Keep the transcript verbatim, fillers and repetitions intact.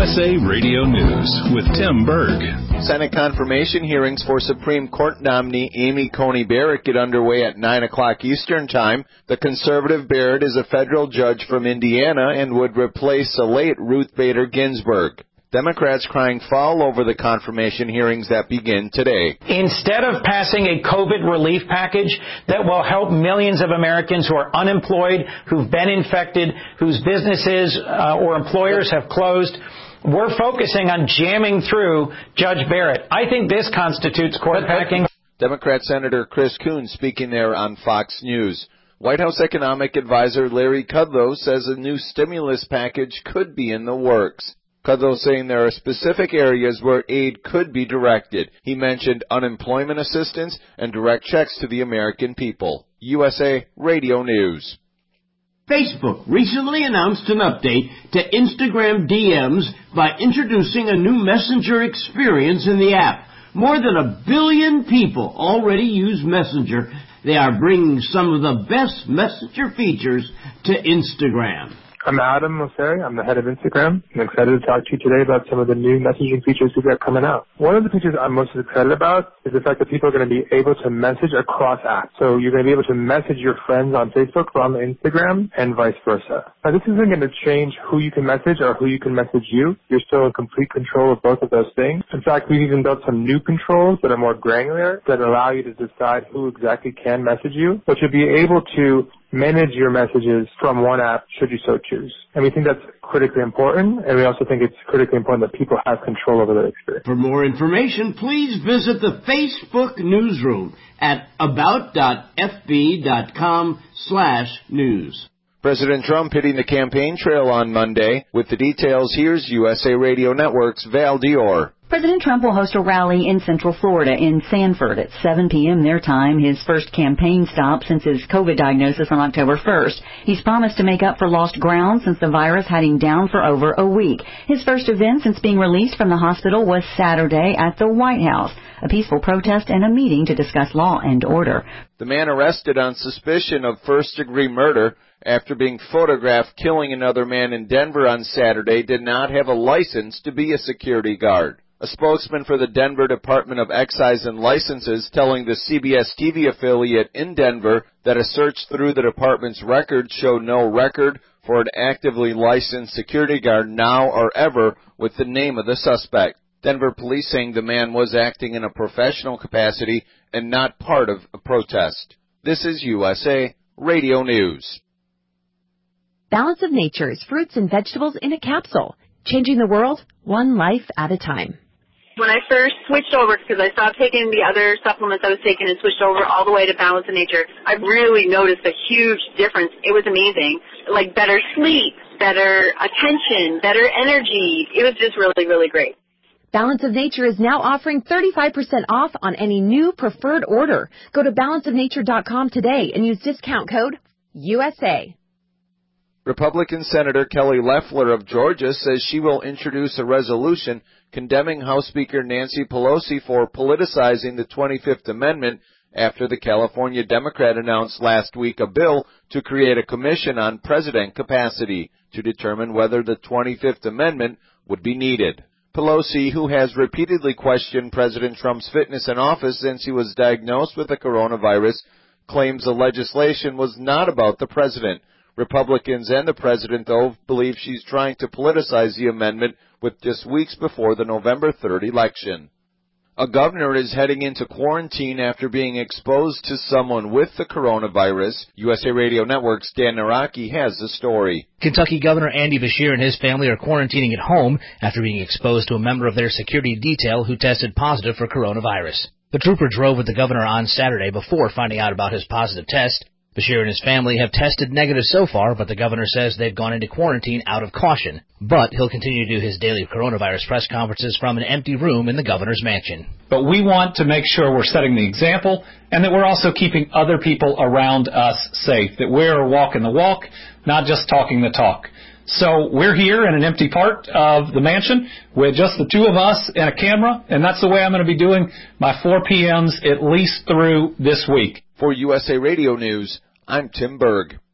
S A Radio News with Tim Berg. Senate confirmation hearings for Supreme Court nominee Amy Coney Barrett get underway at nine o'clock Eastern Time. The conservative Barrett is a federal judge from Indiana and would replace the late Ruth Bader Ginsburg. Democrats crying foul over the confirmation hearings that begin today. Instead of passing a COVID relief package that will help millions of Americans who are unemployed, who've been infected, whose businesses uh, or employers have closed, we're focusing on jamming through Judge Barrett. I think this constitutes court packing. Democrat Senator Chris Coons speaking there on Fox News. White House economic advisor Larry Kudlow says a new stimulus package could be in the works. Kudlow saying there are specific areas where aid could be directed. He mentioned unemployment assistance and direct checks to the American people. U S A Radio News. Facebook recently announced an update to Instagram D Ms by introducing a new messenger experience in the app. More than a billion people already use Messenger. They are bringing some of the best messenger features to Instagram. I'm Adam Mosseri. I'm the head of Instagram. I'm excited to talk to you today about some of the new messaging features we've got coming out. One of the features I'm most excited about is the fact that people are going to be able to message across apps. So you're going to be able to message your friends on Facebook or on Instagram and vice versa. Now, this isn't going to change who you can message or who you can message you. You're still in complete control of both of those things. In fact, we've even built some new controls that are more granular that allow you to decide who exactly can message you, but you'll be able to manage your messages from one app should you so choose. And we think that's critically important, and we also think it's critically important that people have control over their experience. For more information, please visit the Facebook newsroom at about.fb.com slash news. President Trump hitting the campaign trail on Monday. With the details, here's U S A Radio Network's Val Dior. President Trump will host a rally in Central Florida in Sanford at seven p.m. their time, his first campaign stop since his COVID diagnosis on October first. He's promised to make up for lost ground since the virus had him down for over a week. His first event since being released from the hospital was Saturday at the White House, a peaceful protest and a meeting to discuss law and order. The man arrested on suspicion of first-degree murder after being photographed killing another man in Denver on Saturday did not have a license to be a security guard. A spokesman for the Denver Department of Excise and Licenses telling the C B S T V affiliate in Denver that a search through the department's records showed no record for an actively licensed security guard now or ever with the name of the suspect. Denver police saying the man was acting in a professional capacity and not part of a protest. This is U S A Radio News. Balance of Nature's fruits and vegetables in a capsule, changing the world one life at a time. When I first switched over, because I stopped taking the other supplements I was taking and switched over all the way to Balance of Nature, I really noticed a huge difference. It was amazing. Like better sleep, better attention, better energy. It was just really, really great. Balance of Nature is now offering thirty-five percent off on any new preferred order. Go to balance of nature dot com today and use discount code U S A. Republican Senator Kelly Loeffler of Georgia says she will introduce a resolution condemning House Speaker Nancy Pelosi for politicizing the twenty-fifth Amendment after the California Democrat announced last week a bill to create a commission on president capacity to determine whether the twenty-fifth Amendment would be needed. Pelosi, who has repeatedly questioned President Trump's fitness in office since he was diagnosed with the coronavirus, claims the legislation was not about the president. Republicans and the president, though, believe she's trying to politicize the amendment with just weeks before the November third election. A governor is heading into quarantine after being exposed to someone with the coronavirus. U S A Radio Network's Dan Naraki has the story. Kentucky Governor Andy Beshear and his family are quarantining at home after being exposed to a member of their security detail who tested positive for coronavirus. The trooper drove with the governor on Saturday before finding out about his positive test. Beshear and his family have tested negative so far, but the governor says they've gone into quarantine out of caution. But he'll continue to do his daily coronavirus press conferences from an empty room in the governor's mansion. But we want to make sure we're setting the example and that we're also keeping other people around us safe, that we're walking the walk, not just talking the talk. So we're here in an empty part of the mansion with just the two of us and a camera, and that's the way I'm going to be doing my four p.m.s at least through this week. For U S A Radio News, I'm Tim Berg.